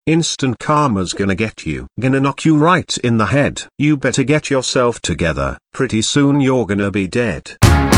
Instant karma's gonna get you. Gonna knock you right in the head. You better get yourself together. Pretty soon you're gonna be dead.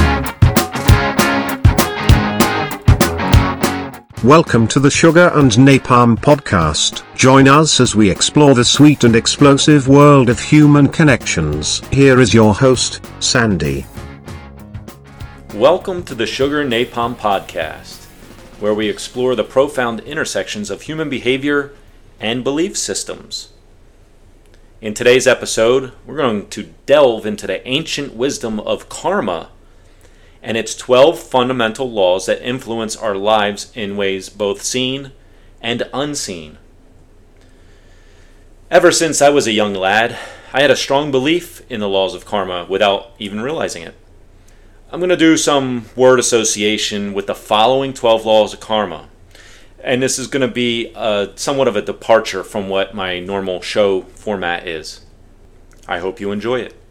Welcome to the Sugar and Napalm podcast. Join us as we explore the sweet and explosive world of human connections. Here is your host, Sandy. Welcome to the Sugar and Napalm podcast, where we explore the profound intersections of human behavior and belief systems. In today's episode, we're going to delve into the ancient wisdom of karma and its 12 fundamental laws that influence our lives in ways both seen and unseen. Ever since I was a young lad, I had a strong belief in the laws of karma without even realizing it. I'm going to do some word association with the following 12 laws of karma. And this is going to be somewhat of a departure from what my normal show format is. I hope you enjoy it.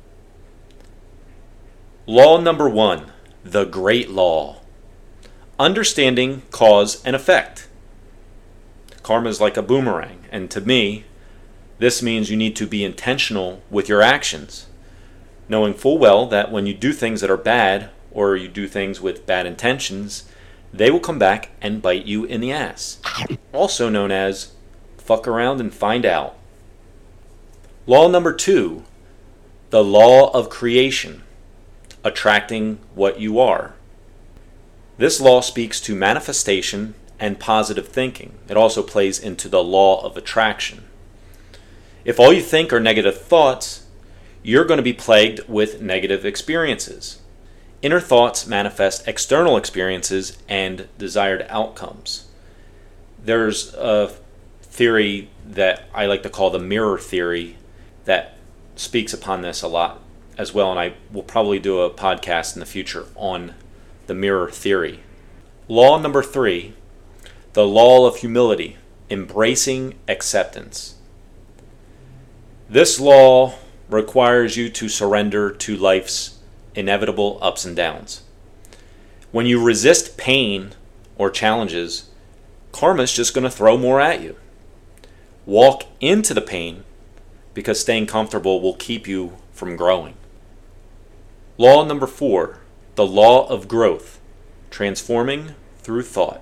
Law number 1, the Great Law. Understanding cause and effect. Karma is like a boomerang, and to me, this means you need to be intentional with your actions, knowing full well that when you do things that are bad, or you do things with bad intentions, they will come back and bite you in the ass. Also known as fuck around and find out. Law number 2, the law of creation. Attracting what you are. This law speaks to manifestation and positive thinking. It also plays into the law of attraction. If all you think are negative thoughts, you're going to be plagued with negative experiences. Inner thoughts manifest external experiences and desired outcomes. There's a theory that I like to call the mirror theory that speaks upon this a lot as well, and I will probably do a podcast in the future on the mirror theory. Law number 3, the law of humility, embracing acceptance. This law requires you to surrender to life's inevitable ups and downs. When you resist pain or challenges, karma is just going to throw more at you. Walk into the pain because staying comfortable will keep you from growing. Law number 4, the law of growth, transforming through thought.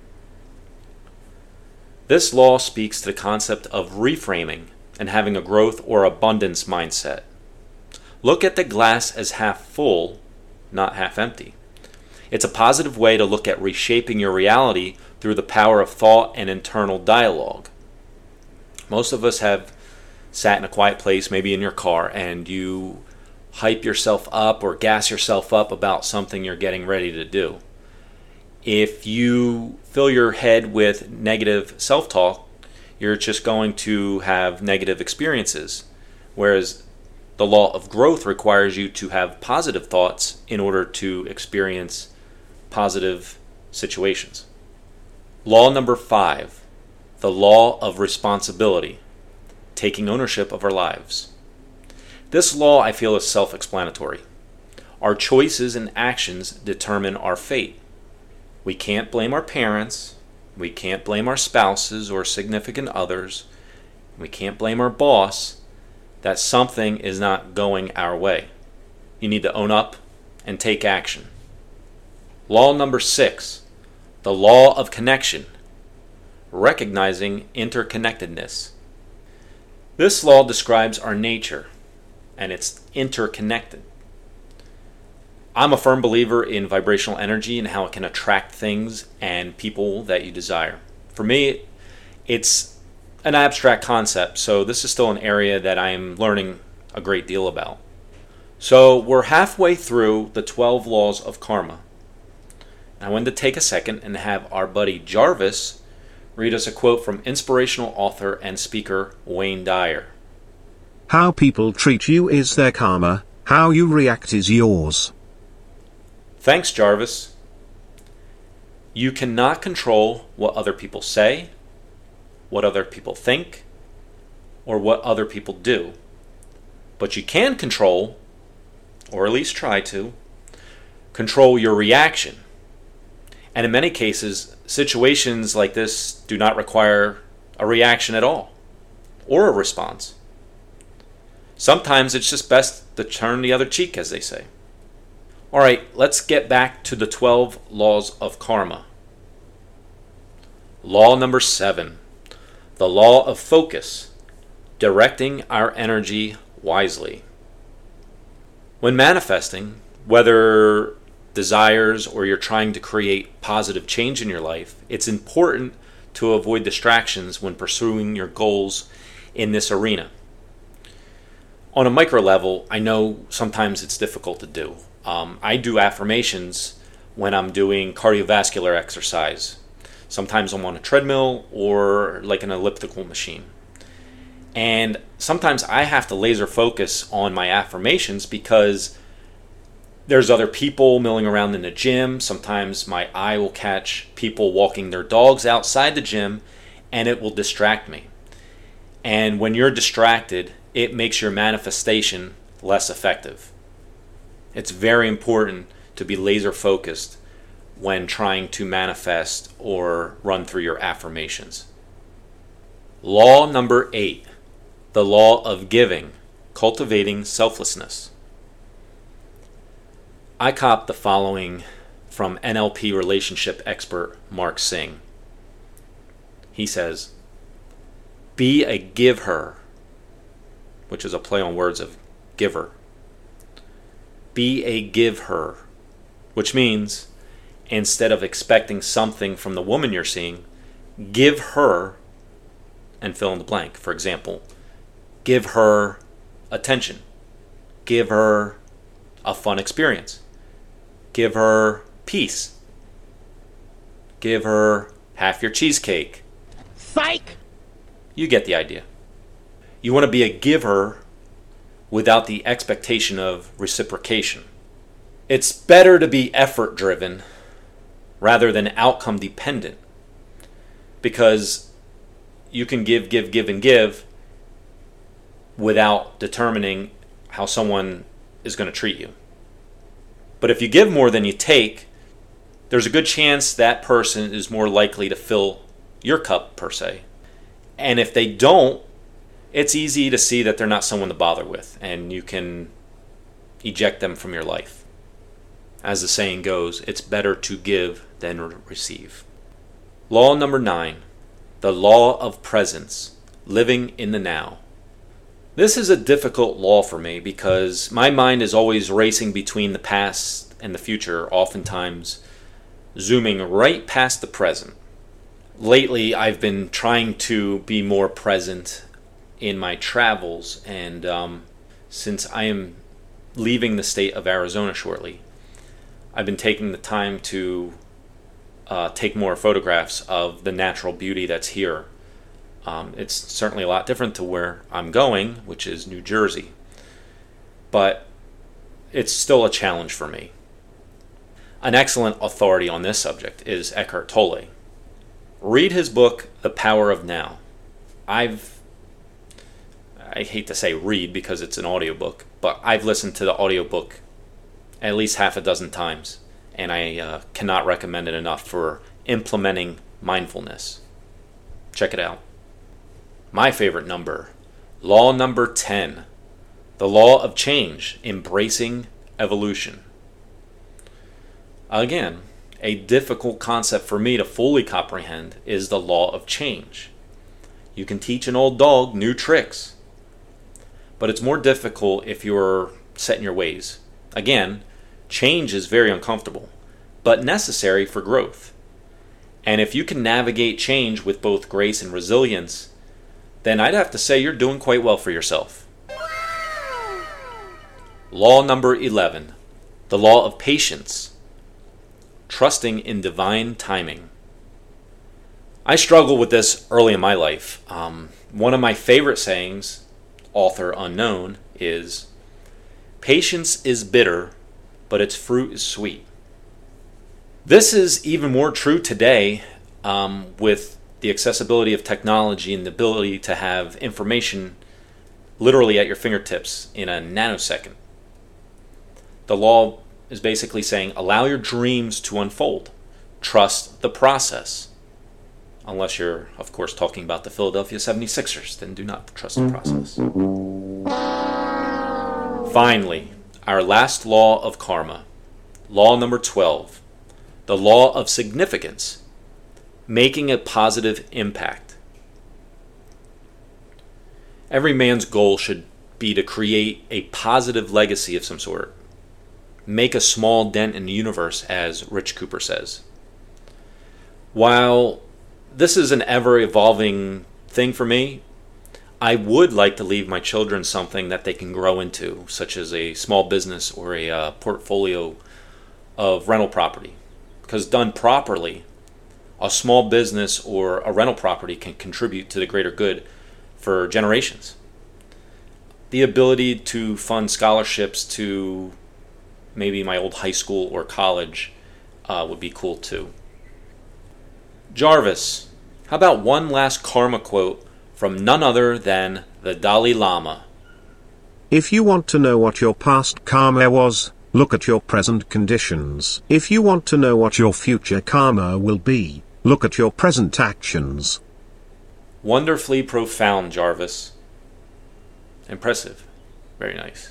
This law speaks to the concept of reframing and having a growth or abundance mindset. Look at the glass as half full, not half empty. It's a positive way to look at reshaping your reality through the power of thought and internal dialogue. Most of us have sat in a quiet place, maybe in your car, and you hype yourself up or gas yourself up about something you're getting ready to do. If you fill your head with negative self-talk, you're just going to have negative experiences. Whereas the law of growth requires you to have positive thoughts in order to experience positive situations. Law number 5, the law of responsibility, taking ownership of our lives. This law, I feel, is self-explanatory. Our choices and actions determine our fate. We can't blame our parents. We can't blame our spouses or significant others. We can't blame our boss that something is not going our way. You need to own up and take action. Law number 6, the law of connection, recognizing interconnectedness. This law describes our nature, and it's interconnected. I'm a firm believer in vibrational energy and how it can attract things and people that you desire. For me, it's an abstract concept, so this is still an area that I'm learning a great deal about. So we're halfway through the 12 laws of karma. I wanted to take a second and have our buddy Jarvis read us a quote from inspirational author and speaker Wayne Dyer. How people treat you is their karma, how you react is yours. Thanks, Jarvis. You cannot control what other people say, what other people think, or what other people do. But you can control, or at least try to, control your reaction. And in many cases, situations like this do not require a reaction at all, or a response. Sometimes it's just best to turn the other cheek, as they say. All right, let's get back to the 12 laws of karma. Law number 7, the law of focus, directing our energy wisely. When manifesting, whether desires or you're trying to create positive change in your life, it's important to avoid distractions when pursuing your goals in this arena. On a micro level, I know sometimes it's difficult to do. I do affirmations when I'm doing cardiovascular exercise. Sometimes I'm on a treadmill or like an elliptical machine. And sometimes I have to laser focus on my affirmations because there's other people milling around in the gym. Sometimes my eye will catch people walking their dogs outside the gym and it will distract me. And when you're distracted, it makes your manifestation less effective. It's very important to be laser focused when trying to manifest or run through your affirmations. Law number 8, the law of giving, cultivating selflessness. I copped the following from NLP relationship expert Mark Singh. He says, be a giver, which is a play on words of giver. Be a giver, which means instead of expecting something from the woman you're seeing, give her, and fill in the blank. For example, give her attention. Give her a fun experience. Give her peace. Give her half your cheesecake. Psych! You get the idea. You want to be a giver without the expectation of reciprocation. It's better to be effort driven rather than outcome dependent, because you can give without determining how someone is going to treat you. But if you give more than you take, there's a good chance that person is more likely to fill your cup, per se. And if they don't, it's easy to see that they're not someone to bother with, and you can eject them from your life. As the saying goes, it's better to give than receive. Law number 9, the law of presence, living in the now. This is a difficult law for me because my mind is always racing between the past and the future, oftentimes zooming right past the present. Lately, I've been trying to be more present in my travels, and since I am leaving the state of Arizona shortly, I've been taking the time to take more photographs of the natural beauty that's here. It's certainly a lot different to where I'm going, which is New Jersey, but it's still a challenge for me. An excellent authority on this subject is Eckhart Tolle. Read his book, The Power of Now. I hate to say read because it's an audiobook, but I've listened to the audiobook at least half a dozen times, and I cannot recommend it enough for implementing mindfulness. Check it out. My favorite number, law number 10, the law of change, embracing evolution. Again, a difficult concept for me to fully comprehend is the law of change. You can teach an old dog new tricks, but it's more difficult if you're set in your ways. Again, change is very uncomfortable, but necessary for growth. And if you can navigate change with both grace and resilience, then I'd have to say you're doing quite well for yourself. Law number 11, the law of patience, trusting in divine timing. I struggled with this early in my life. One of my favorite sayings, author unknown, is, patience is bitter, but its fruit is sweet. This is even more true today with the accessibility of technology and the ability to have information literally at your fingertips in a nanosecond. The law is basically saying, allow your dreams to unfold. Trust the process. Unless you're, of course, talking about the Philadelphia 76ers, then do not trust the process. Finally, our last law of karma, law number 12, the law of significance, making a positive impact. Every man's goal should be to create a positive legacy of some sort. Make a small dent in the universe, as Rich Cooper says. While this is an ever-evolving thing for me, I would like to leave my children something that they can grow into, such as a small business or a portfolio of rental property. Because done properly, a small business or a rental property can contribute to the greater good for generations. The ability to fund scholarships to maybe my old high school or college would be cool too. Jarvis, how about one last karma quote from none other than the Dalai Lama? If you want to know what your past karma was, look at your present conditions. If you want to know what your future karma will be, look at your present actions. Wonderfully profound, Jarvis. Impressive. Very nice.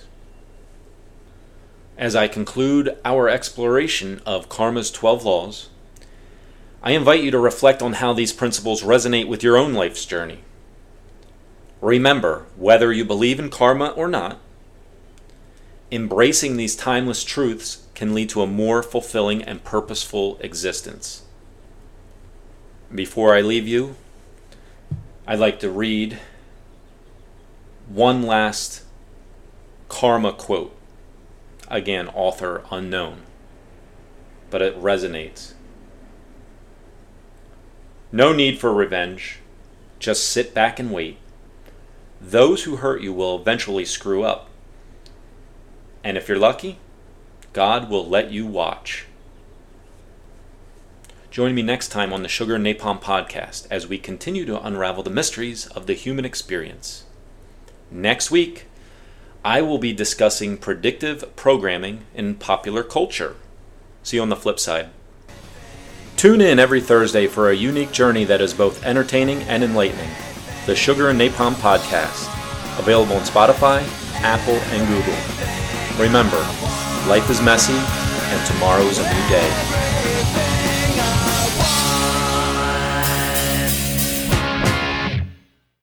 As I conclude our exploration of karma's 12 laws, I invite you to reflect on how these principles resonate with your own life's journey. Remember, whether you believe in karma or not, embracing these timeless truths can lead to a more fulfilling and purposeful existence. Before I leave you, I'd like to read one last karma quote. Again, author unknown, but it resonates. No need for revenge. Just sit back and wait. Those who hurt you will eventually screw up. And if you're lucky, God will let you watch. Join me next time on the Sugar and Napalm podcast as we continue to unravel the mysteries of the human experience. Next week, I will be discussing predictive programming in popular culture. See you on the flip side. Tune in every Thursday for a unique journey that is both entertaining and enlightening. The Sugar and Napalm podcast, available on Spotify, Apple, and Google. Remember, life is messy, and tomorrow's a new day.